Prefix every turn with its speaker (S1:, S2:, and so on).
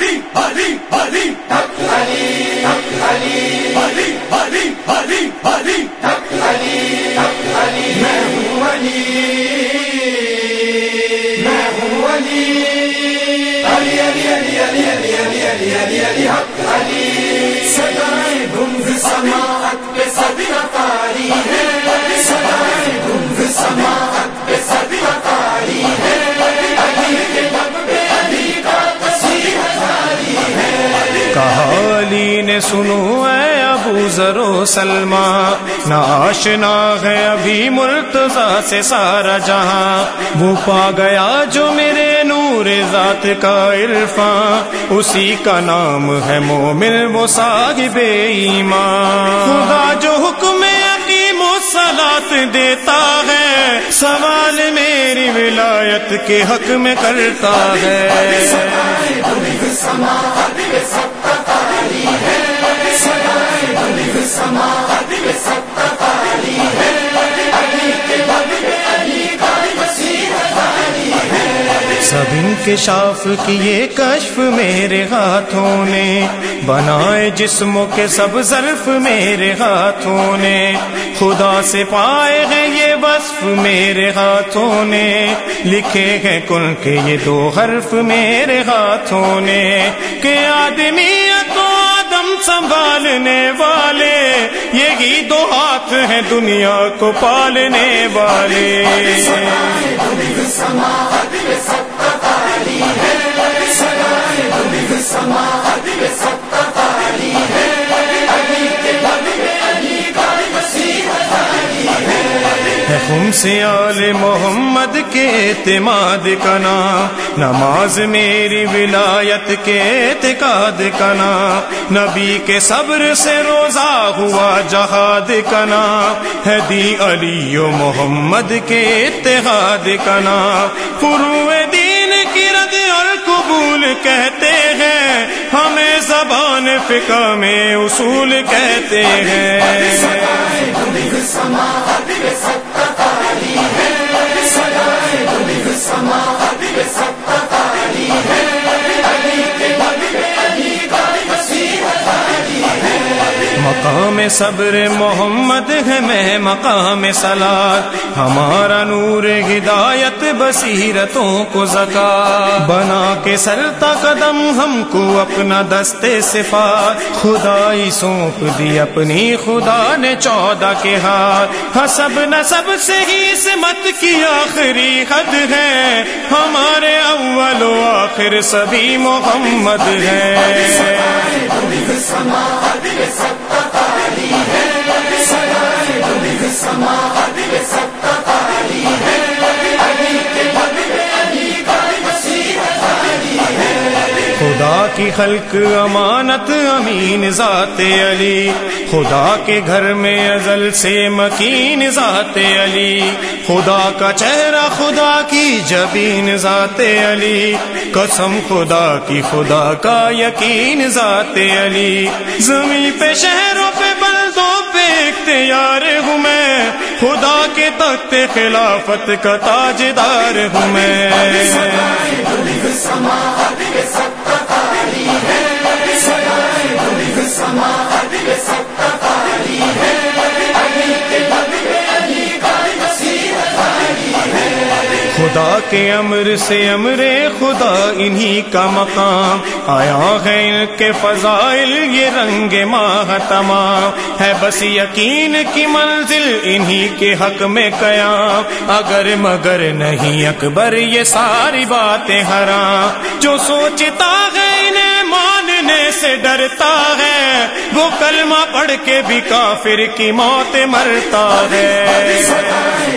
S1: علی نے سنو اے ابو ذر و سلمہ، نہ آشنا ہے ابھی مرتضیٰ سے سارا جہاں، وہ پا گیا جو میرے نور ذات کا عرفان، اسی کا نام ہے مومن وہ صاحب ایمان۔ خدا جو حکم اقیم الصلاۃ دیتا ہے، سوال میری ولایت کے حق میں کرتا ہے۔ سب انکشاف کیے کشف میرے ہاتھوں نے، بنائے جسموں کے سب ظرف میرے ہاتھوں نے، خدا سے پائے ہیں یہ وصف میرے ہاتھوں نے، لکھے ہیں کن کے یہ دو حرف میرے ہاتھوں نے، کہ آدمیت و آدم سنبھالنے والے یہی دو ہاتھ ہیں دنیا کو پالنے والے۔ خم سے آل محمد کے اعتماد کا نام، نماز میری ولایت کے اعتقاد کا نام، نبی کے صبر سے روزہ ہوا جہاد کا نام، ہے دی علی و محمد کے اتحاد کا نام، فروع دین کی رد اور قبول کہتے ہیں، ہمیں زبان فقہ میں اصول کہتے ہیں۔ مقام صبر محمد ہے میں مقام صلاۃ، ہمارا نور ہدایت بصیرتوں کو زکا، بنا کے سرتا قدم ہم کو اپنا دستے صفات، خدائی سونپ دی اپنی خدا نے 14 کے ہاتھ، حسب نسب سے ہی سمت کی آخری حد ہے، ہمارے اول و آخر سبھی محمد ہے۔ خدا کی خلق امانت امین ذات علی، خدا کے گھر میں ازل سے مکین ذات علی، خدا کا چہرہ خدا کی جبین ذات علی، قسم خدا کی خدا کا یقین ذات علی، زمین پہ شہروں پہ بلدوں پہ اختیار ہوں میں، خدا کے تخت خلافت کا تاجدار ہوں میں۔ خدا کے امر سے امر خدا انہی کا مقام، آیا ہے ان کے فضائل یہ رنگ ماہ تمام، ہے بس یقین کی منزل انہی کے حق میں قیام، اگر مگر نہیں اکبر یہ ساری باتیں حرام، جو سوچتا ہے انہیں ماننے سے ڈرتا ہے، وہ کلمہ پڑھ کے بھی کافر کی موت مرتا ہے۔